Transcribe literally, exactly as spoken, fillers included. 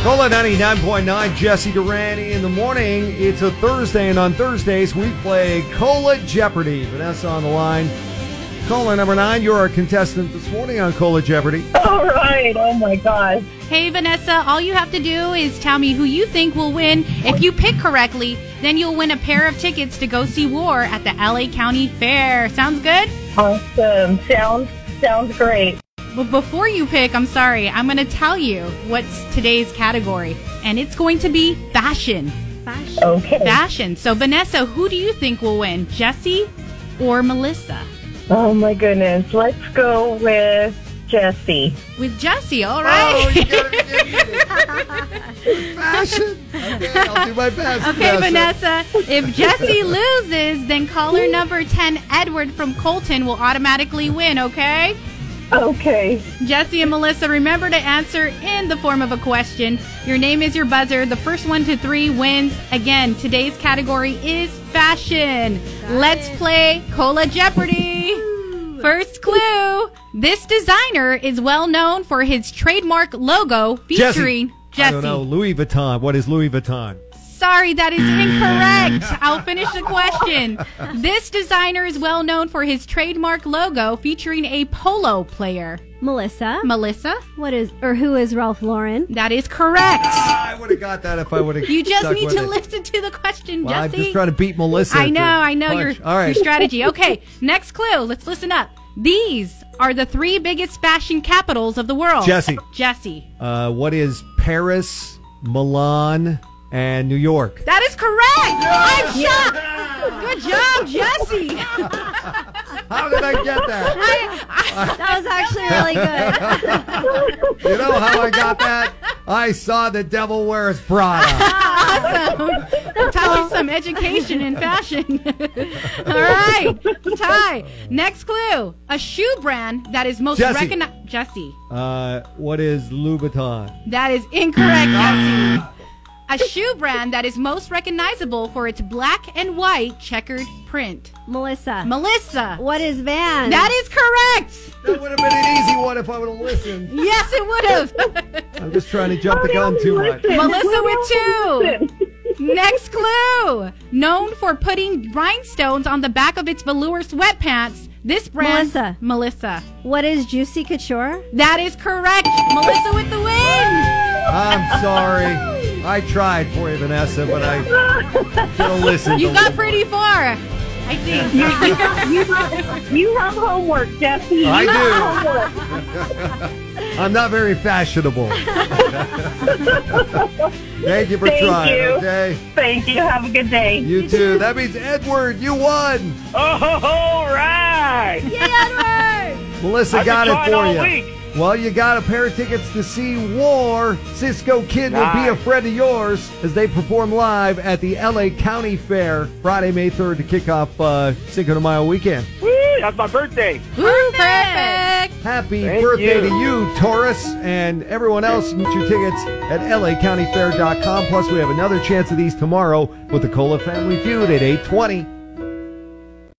Cola ninety-nine point nine, Jesse Durante in the morning. It's a Thursday, and on Thursdays we play Cola Jeopardy. Vanessa on the line. Caller number nine, you're our contestant this morning on Cola Jeopardy. All right. Oh, my gosh. Hey, Vanessa, all you have to do is tell me who you think will win. If you pick correctly, then you'll win a pair of tickets to go see War at the L A County Fair. Sounds good? Awesome. Sounds, sounds great. But before you pick, I'm sorry, I'm going to tell you what's today's category, and it's going to be fashion. Fashion. Okay. Fashion. So, Vanessa, who do you think will win, Jesse or Melissa? Oh, my goodness. Let's go with Jesse. With Jesse, all right. Oh, you gotta be kidding me. Fashion. Okay, I'll do my best. Okay, Vanessa. If Jesse loses, then caller number ten, Edward from Colton, will automatically win, okay? Okay. Jesse and Melissa, remember to answer in the form of a question. Your name is your buzzer. The first one to three wins. Again, today's category is fashion. Let's play Cola Jeopardy. First clue. This designer is well known for his trademark logo featuring Jesse. Jesse. I don't know. Louis Vuitton. What is Louis Vuitton? Sorry, that is incorrect. I'll finish the question. This designer is well known for his trademark logo featuring a polo player. Melissa. Melissa? What is, or who is Ralph Lauren? That is correct. Ah, I would have got that if I would have. You just stuck need with to it. listen to the question, Well, I'm Jesse. just trying to beat Melissa. I know, to I know punch. your, All right. your strategy. Okay, next clue. Let's listen up. These are the three biggest fashion capitals of the world. Jesse. Jesse. Uh, what is Paris, Milan, and New York? That is correct. I'm shocked. Good job, Jesse. How did I get that? I, I, That was actually really good. You know how I got that? I saw The Devil Wears Prada. awesome. Taught me some education in fashion. All right, Ty. Next clue. A shoe brand that is most Jesse. recognized. Jesse. Uh, what is Louboutin? That is incorrect, Jesse. A shoe brand that is most recognizable for its black and white checkered print. Melissa. Melissa. What is Van? That is correct. That would have been an easy one if I would have listened. Yes, it would have. I'm just trying to jump the gun too much. Melissa with two. Next clue. Known for putting rhinestones on the back of its velour sweatpants, this brand... Melissa. Melissa. What is Juicy Couture? That is correct. Melissa with the win. I'm sorry. I tried for you, Vanessa, but I should have listened. You a got little pretty far, I think. You, you, have, you have homework, Jesse. I You do. have homework. I'm not very fashionable. Thank you for Thank trying, you. okay? Thank you. Have a good day. You too. That means, Edward, you won. All right. Yay, Edward! Melissa I've got been it trying for all you. week. Well, you got a pair of tickets to see War. Cisco Kid will be a Nice. friend of yours as they perform live at the L A County Fair Friday, May third to kick off uh, Cinco de Mayo weekend. Woo, that's my birthday. Ooh, perfect. Happy Thank birthday you. to you, Taurus, and everyone else. You can get your tickets at L A county fair dot com. Plus, we have another chance of these tomorrow with the Cola Family Feud at eight twenty.